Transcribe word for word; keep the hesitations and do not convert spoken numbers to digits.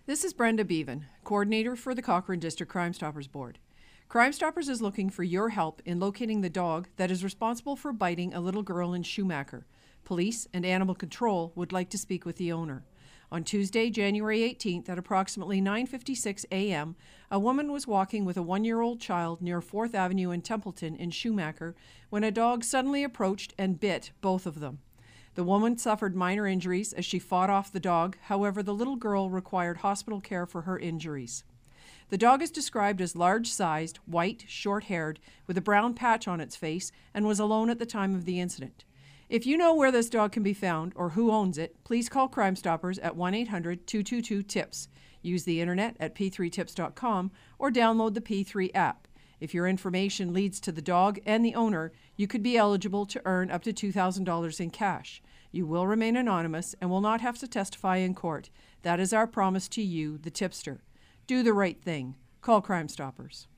This is Brenda Bevan, Coordinator for the Cochrane District Crime Stoppers Board. Crime Stoppers is looking for your help in locating the dog that is responsible for biting a little girl in Schumacher. Police and Animal Control would like to speak with the owner. On Tuesday, January eighteenth at approximately nine fifty-six a m, a woman was walking with a one-year-old child near fourth Avenue in Templeton in Schumacher when a dog suddenly approached and bit both of them. The woman suffered minor injuries as she fought off the dog. However, the little girl required hospital care for her injuries. The dog is described as large-sized, white, short-haired, with a brown patch on its face, and was alone at the time of the incident. If you know where this dog can be found or who owns it, please call Crime Stoppers at one eight hundred, two two two, TIPS. Use the internet at p three tips dot com or download the P three app. If your information leads to the dog and the owner, you could be eligible to earn up to two thousand dollars in cash. You will remain anonymous and will not have to testify in court. That is our promise to you, the tipster. Do the right thing. Call Crime Stoppers.